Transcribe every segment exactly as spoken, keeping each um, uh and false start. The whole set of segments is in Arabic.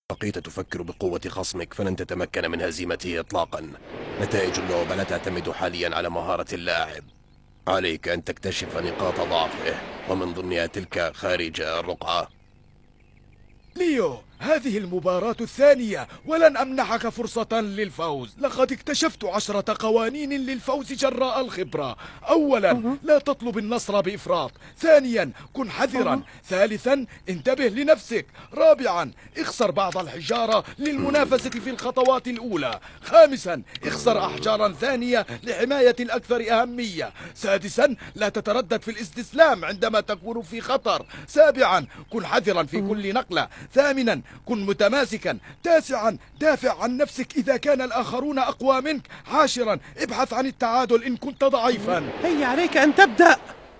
بقيت تفكر بقوة خصمك فلن تتمكن من هزيمته إطلاقا. نتائج اللعبة لا تعتمد حاليا على مهارة اللاعب، عليك أن تكتشف نقاط ضعفه ومن ضمنها تلك خارج الرقعة. ليو، هذه المباراة الثانية ولن أمنحك فرصة للفوز. لقد اكتشفت عشرة قوانين للفوز جراء الخبرة. أولا، لا تطلب النصر بإفراط. ثانيا، كن حذرا. ثالثا، انتبه لنفسك. رابعا، اخسر بعض الحجارة للمنافسة في الخطوات الأولى. خامسا، اخسر أحجارا ثانية لحماية الأكثر أهمية. سادسا، لا تتردد في الاستسلام عندما تكون في خطر. سابعا، كن حذرا في كل نقلة. ثامنا، كن متماسكا. تاسعا، دافع عن نفسك إذا كان الآخرون أقوى منك. عاشرا، ابحث عن التعادل إن كنت ضعيفا. هيا عليك أن تبدأ.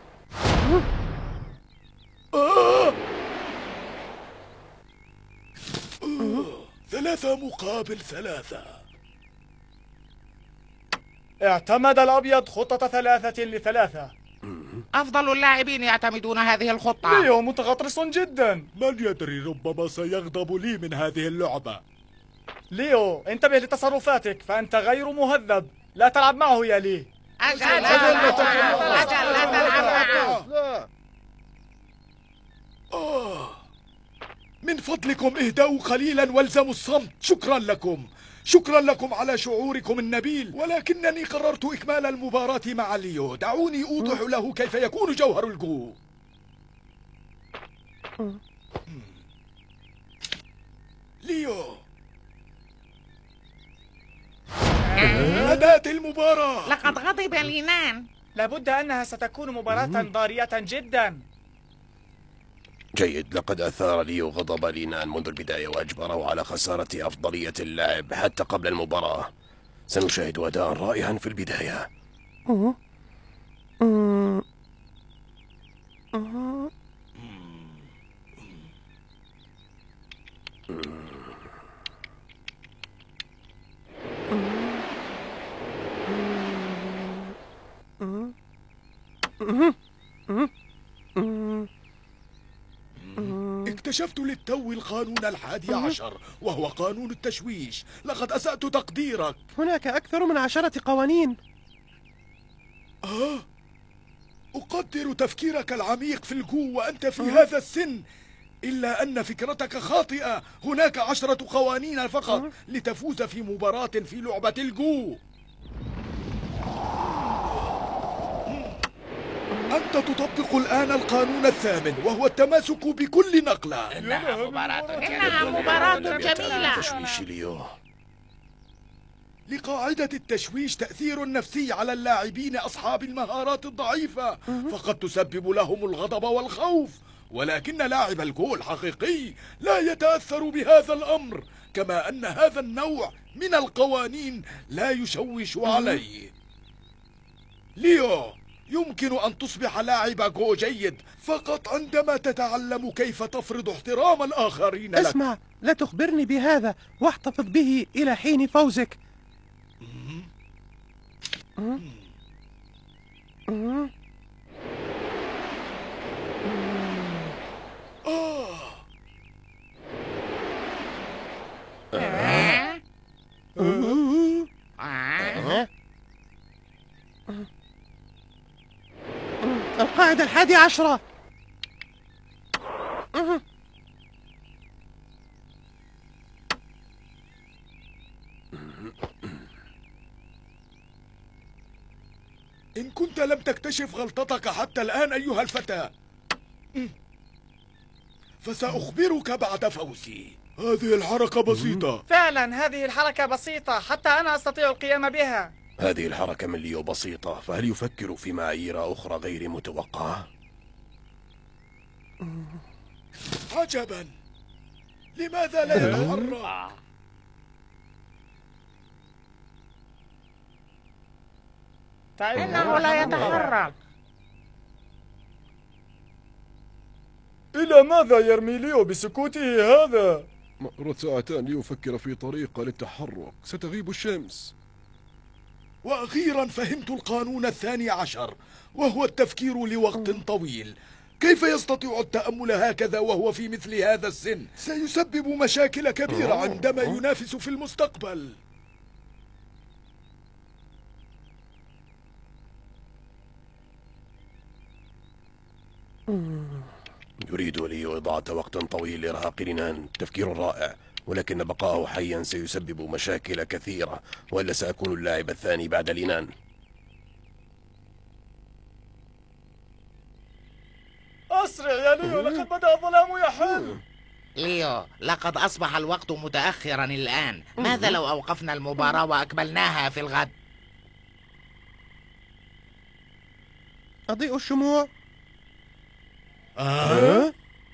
آه. آه. ثلاثة مقابل ثلاثة. اعتمد الأبيض خطة ثلاثة لثلاثة. أفضل اللاعبين يعتمدون هذه الخطة. ليو متغطرس جدا. من يدري، ربما سيغضب لي من هذه اللعبة. ليو انتبه لتصرفاتك، فأنت غير مهذب. لا تلعب معه يا لي. أجل لا تلعب. آه. من فضلكم اهدأوا قليلا والزموا الصمت. شكرا لكم. شكرا لكم على شعوركم النبيل، ولكنني قررت إكمال المباراة مع ليو. دعوني أوضح له كيف يكون جوهر الجو. ليو، بدأت المباراة. لقد غضب لينان. لابد أنها ستكون مباراة ضارية جدا. جيد، لقد أثار ليو غضب لينان منذ البداية وأجبره على خسارة أفضلية اللعب حتى قبل المباراة. سنشاهد أداء رائعا في البداية. اكتشفت للتو القانون الحادي عشر، وهو قانون التشويش. لقد أسأت تقديرك. هناك أكثر من عشرة قوانين. آه؟ أقدر تفكيرك العميق في الجو وأنت في آه؟ هذا السن، إلا أن فكرتك خاطئة. هناك عشرة قوانين فقط آه؟ لتفوز في مباراة في لعبة الجو. أنت تطبق الآن القانون الثامن، وهو التماسك بكل نقلة. إنها مباراة إنها مباراة جميلة. تشويش ليو. لقاعدة التشويش تأثير نفسي على اللاعبين أصحاب المهارات الضعيفة، فقد تسبب لهم الغضب والخوف. ولكن لاعب الجو الحقيقي لا يتأثر بهذا الأمر، كما أن هذا النوع من القوانين لا يشوش عليه. ليو، يمكن أن تصبح لاعب جو جيد فقط عندما تتعلم كيف تفرض احترام الآخرين لك. اسمع، لا تخبرني بهذا واحتفظ به إلى حين فوزك. القاعدة الحادية عشرة. إن كنت لم تكتشف غلطتك حتى الآن أيها الفتى، فسأخبرك بعد فوزي. هذه الحركة بسيطة. فعلا هذه الحركة بسيطة، حتى أنا أستطيع القيام بها. هذه الحركة من ليو بسيطة، فهل يفكر في معايير أخرى غير متوقعة؟ عجبا، لماذا لا يتحرك؟ إنه لا يتحرك. إلى ماذا يرمي ليو بسكوته هذا؟ مرت ساعتان ليفكر في طريقة للتحرك، ستغيب الشمس. وأخيرا فهمت القانون الثاني عشر، وهو التفكير لوقت طويل. كيف يستطيع التأمل هكذا وهو في مثل هذا السن؟ سيسبب مشاكل كبيرة عندما ينافس في المستقبل. يريد ليو إضاعة وقت طويل لإرهاق لينان. تفكير رائع، ولكن بقاءه حيا سيسبب مشاكل كثيرة، وإلا سأكون اللاعب الثاني بعد لينان. أسرع يا ليو، لقد بدأ الظلام يحل. ليو، لقد أصبح الوقت متأخرا الآن. ماذا لو أوقفنا المباراة وأكملناها في الغد؟ أضيء الشموع. أه؟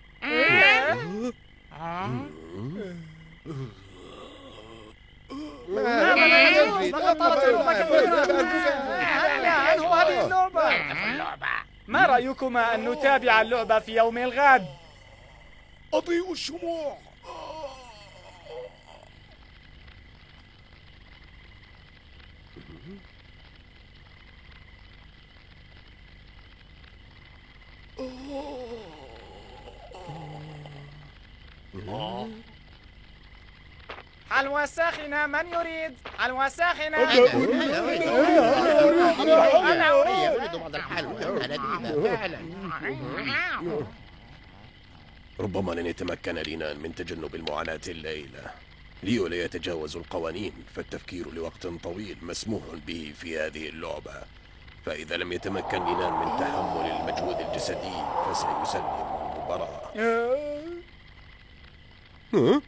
ما رأيكما أن نتابع اللعبة في يوم الغد؟ أضيء الشموع. حلوى ساخنة، من يريد؟ حلوى ساخنة. أنا أريد بعض الحلوى. فعلا. ربما لن يتمكن لينان من تجنب المعاناة الليلة. ليو لا يتجاوز القوانين، فالتفكير لوقت طويل مسموح به في هذه اللعبة. فإذا لم يتمكن لينان من تحمل المجهود الجسدي فسيسلم المباراة. ها؟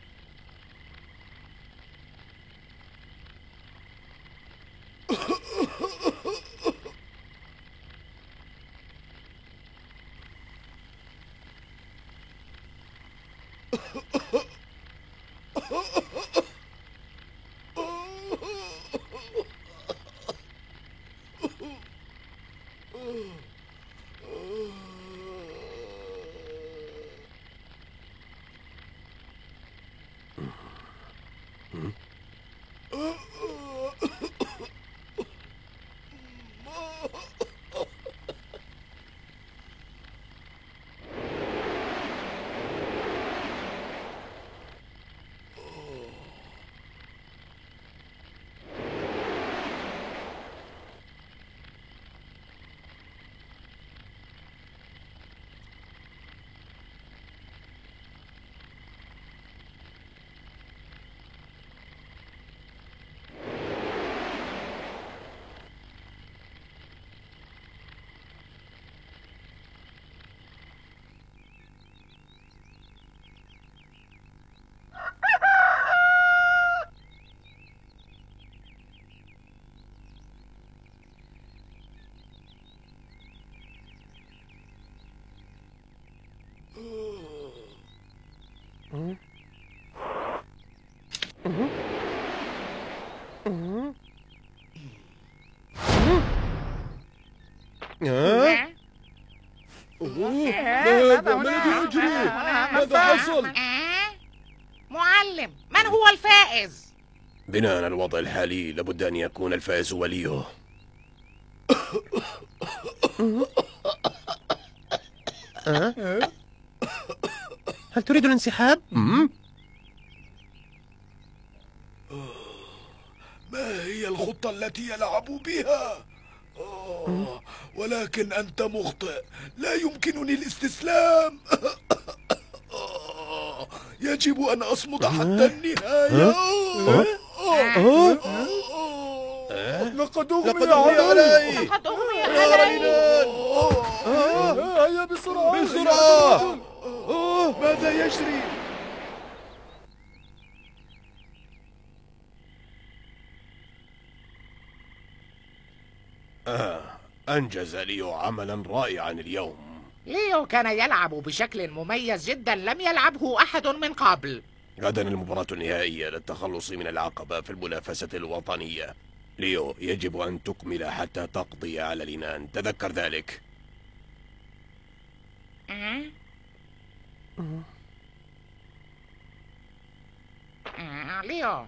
ماذا حصل؟ معلم، من هو الفائز؟ بناء على الوضع الحالي لابد أن يكون الفائز هو ليو. هل تريد الانسحاب؟ ما هي الخطة التي يلعب بها؟ آه، ولكن أنت مخطئ. لا يمكنني الاستسلام. آه، يجب أن أصمد حتى النهاية. لقد أغمي علي. لقد أغمي علي. هيا بسرعة بسرعة. ماذا يجري؟ آه، أنجز ليو عملا رائعا اليوم. ليو كان يلعب بشكل مميز جدا لم يلعبه أحد من قبل. غدا المباراة النهائية للتخلص من العقبة في المنافسة الوطنية. ليو، يجب أن تكمل حتى تقضي على لينان، تذكر ذلك. أه؟ أه، ليو،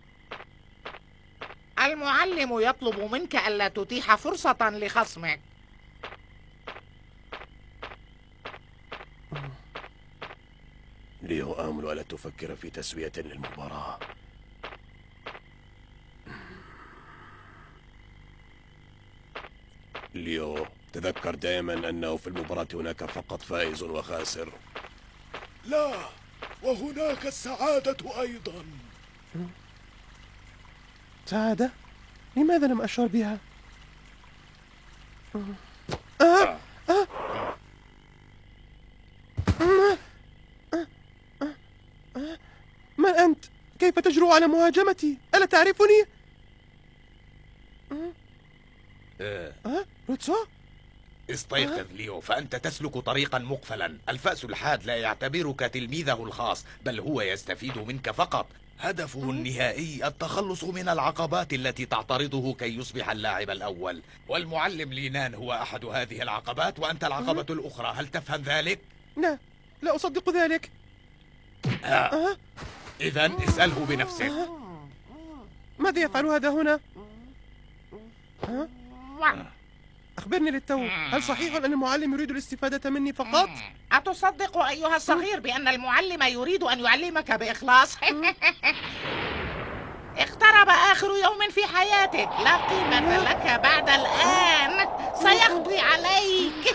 المعلم يطلب منك ألا تتيح فرصة لخصمك. ليو، آمل ألا تفكر في تسوية للمباراة. ليو، تذكر دائما أنه في المباراة هناك فقط فائز وخاسر. لا، وهناك السعادة أيضا. سعادة؟ لماذا لم أشعر بها؟ آه. آه. من أنت؟ كيف تجرؤ على مهاجمتي؟ ألا تعرفني؟ آه. أه؟ روتسو؟ استيقظ ليو، فأنت تسلك طريقا مقفلا. الفأس الحاد لا يعتبرك تلميذه الخاص، بل هو يستفيد منك فقط. هدفه النهائي التخلص من العقبات التي تعترضه كي يصبح اللاعب الأول، والمعلم لينان هو أحد هذه العقبات وأنت العقبة الأخرى. هل تفهم ذلك؟ لا، لا أصدق ذلك. آه. أه؟ إذن اسأله بنفسك. أه؟ ماذا يفعل هذا هنا؟ أه؟ أخبرني للتو، هل صحيح أن المعلم يريد الاستفادة مني فقط؟ أتصدق أيها الصغير بأن المعلم يريد أن يعلمك بإخلاص؟ اقترب آخر يوم في حياتك، لا قيمة لك بعد الآن، سيقضي عليك.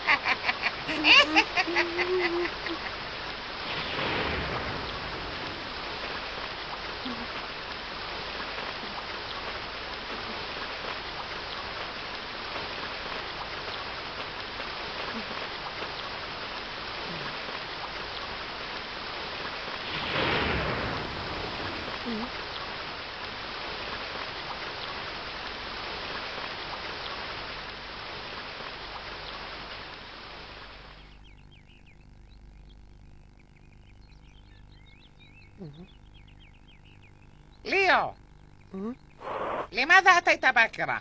ليو، لماذا أتيت باكرا؟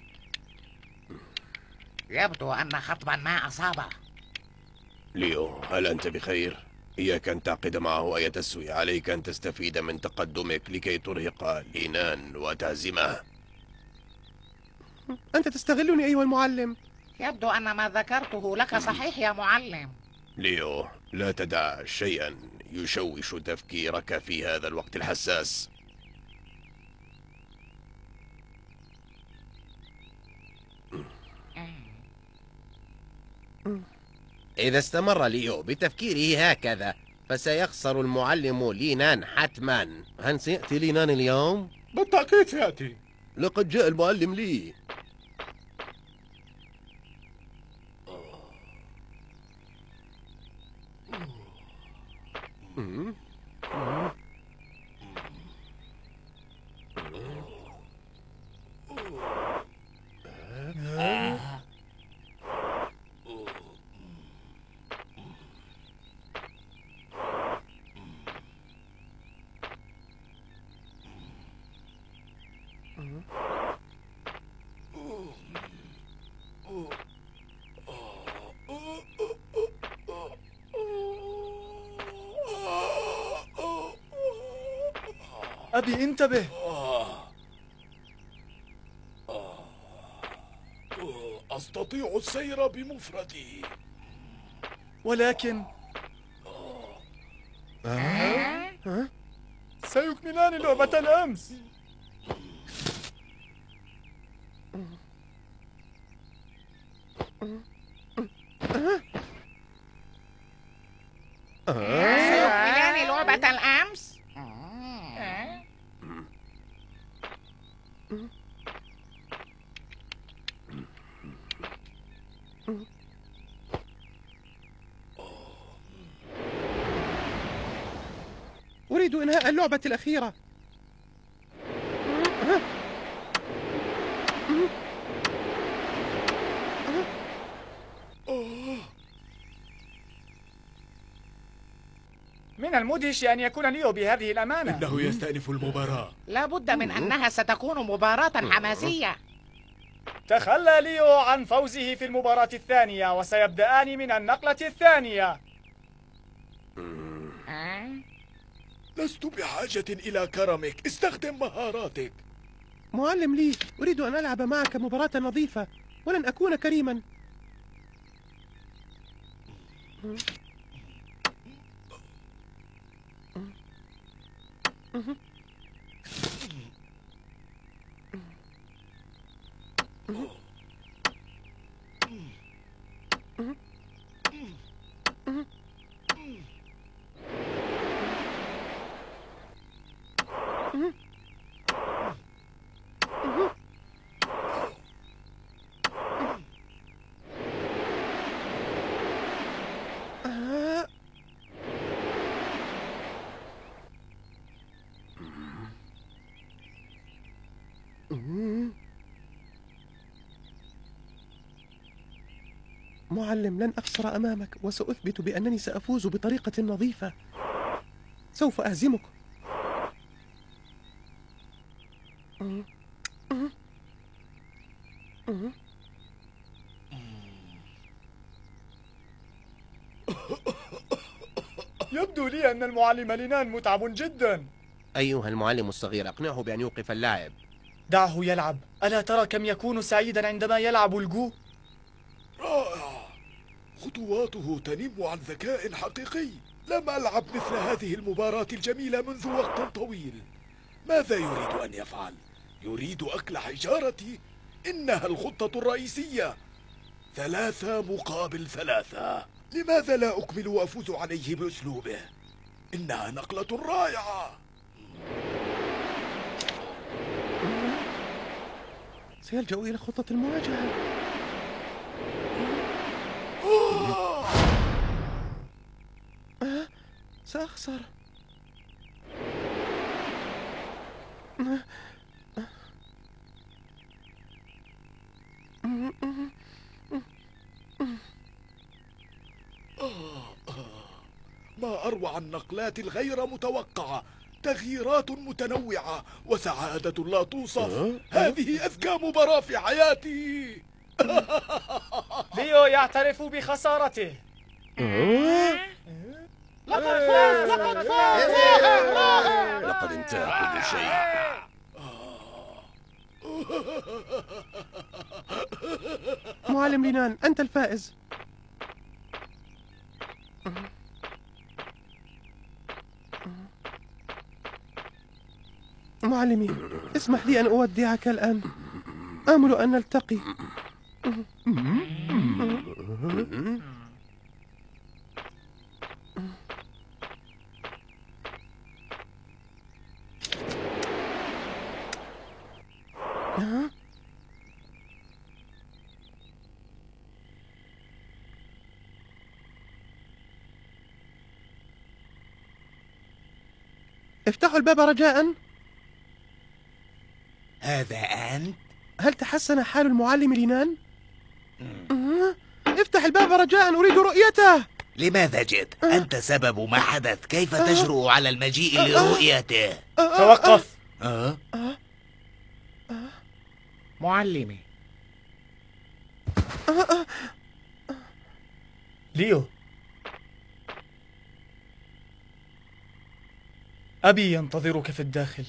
يبدو أن خطبا ما أصابه. ليو، هل أنت بخير؟ إياك أن تعقد معه أي تسوية. عليك أن تستفيد من تقدمك لكي ترهق لينان وتهزمه. أنت تستغلني أيها المعلم. يبدو أن ما ذكرته لك صحيح يا معلم. ليو، لا تدع شيئا يشوش تفكيرك في هذا الوقت الحساس. إذا استمر ليو بتفكيره هكذا فسيخسر المعلم لينان حتما. هل سيأتي لينان اليوم؟ بالتأكيد سيأتي. لقد جاء المعلم لي. أبي انتبه. أستطيع السير بمفردي، ولكن سيكملان لعبة الأمس. سيكملان لعبة الأمس؟ أريد إنهاء اللعبة الأخيرة. من المدهش أن يكون ليو بهذه الأمانة. إنه يستأنف المباراة. لا بد من أنها ستكون مباراة حماسية. تخلى ليو عن فوزه في المباراة الثانية وسيبدأان من النقلة الثانية. لست بحاجة إلى كرمك، استخدم مهاراتك. معلم لي، أريد أن ألعب معك مباراة نظيفة ولن أكون كريما. معلم، لن أخسر أمامك، وسأثبت بأنني سأفوز بطريقة نظيفة. سوف أهزمك. يبدو لي أن المعلم لينان متعب جدا. أيها المعلم الصغير، أقنعه بأن يوقف اللعب. دعه يلعب، ألا ترى كم يكون سعيدا عندما يلعب الجو؟ رائع. خطواته تنم عن ذكاء حقيقي. لم ألعب مثل هذه المباراة الجميلة منذ وقت طويل. ماذا يريد أن يفعل؟ يريد أكل حجارتي؟ إنها الخطة الرئيسية. ثلاثة مقابل ثلاثة. لماذا لا أكمل وأفوز عليه بأسلوبه؟ إنها نقلة رائعة. سيلجأ إلى خطة المواجهة. آه، سأخسر. ما أروع النقلات الغير متوقعة، تغييرات متنوعة وسعادة لا توصف. هذه أذكى مباراة في حياتي. ليو يعترف بخسارته. لقد فاز لقد فاز لقد انتهى كل شيء. معلم لينان، أنت الفائز. معلمي، اسمح لي أن أودعك الآن. آمل أن نلتقي. افتحوا الباب رجاءً. هذا أنت؟ هل تحسن حال المعلم لينان؟ افتح الباب رجاءً، أريد رؤيته. لماذا جئت؟ أنت سبب ما حدث. كيف تجرؤ على المجيء لرؤيته؟ توقف. أه؟ معلمي. ليو، أبي ينتظرك في الداخل.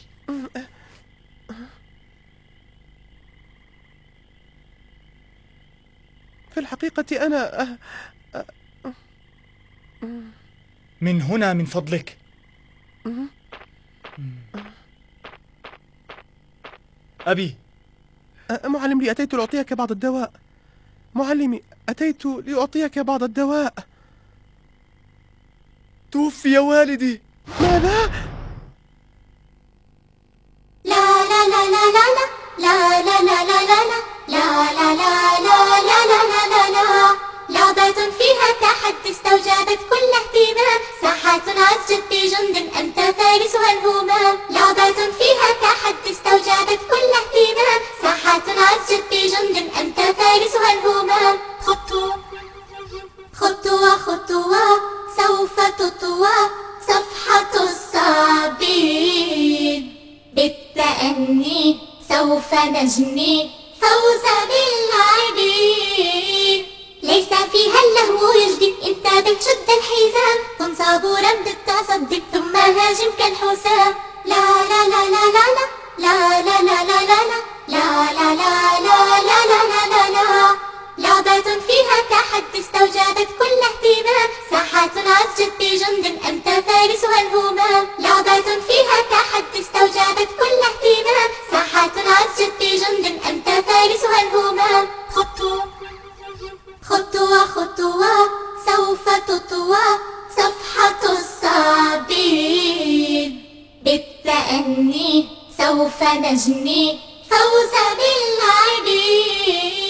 في الحقيقة أنا من هنا من فضلك. أبي. معلمي، أتيت لأعطيك بعض الدواء. معلمي، أتيت لأعطيك بعض الدواء. توفي والدي. ماذا؟ لا لا لا لا لا لا لا لا لا لا لا لا لا لا لا لا لا لا. لعبة فيها تحدي استوجبت كل اهتمام، ساحات عزت بجند أنت فارسها الهمام. لعبة فيها تحدي استوجبت كل اهتمام، ساحات عزت بجند أنت فارسها الهمام. خطوة خطوة خطوة سوف تطوى صفحة الصابين، بالتأني سوف نجني فوز باللاعبين. ليس فيها اللهو يجدي، انتبه شد الحزام، كن صبورا بالتصدي ثم هاجم كالحسام. لا لا لا لا لا لا لا لا لا لا لا لا لا لا لا لا لا لا. لعبة فيها تحدي استوجبت كل اهتمام، ساحات عزت بجند أنت فارسها فارسها الهمام، لعبة فيها تحدي استوجبت كل اهتمام، ساحة عز جد جند أنت فارسها الهمام. خطوة خطوة خطوة سوف تطوى صفحة الصابرين، بالتأني سوف نجني فوز باللاعبين.